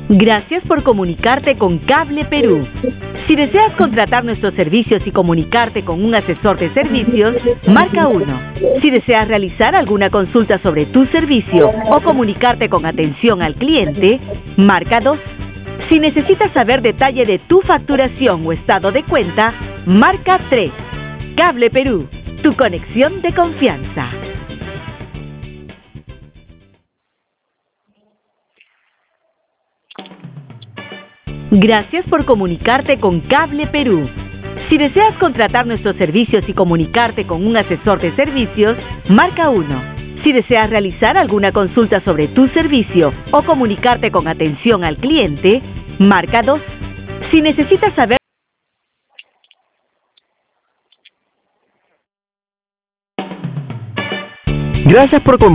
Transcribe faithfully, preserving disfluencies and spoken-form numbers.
Gracias por comunicarte con Cable Perú. Si deseas contratar nuestros servicios y comunicarte con un asesor de servicios, marca uno. Si deseas realizar alguna consulta sobre tu servicio o comunicarte con atención al cliente, marca dos. Si necesitas saber detalle de tu facturación o estado de cuenta, marca tres. Cable Perú, tu conexión de confianza. Gracias por comunicarte con Cable Perú. Si deseas contratar nuestros servicios y comunicarte con un asesor de servicios, marca uno. Si deseas realizar alguna consulta sobre tu servicio o comunicarte con atención al cliente, marca dos. Si necesitas saber... Gracias por comunicar.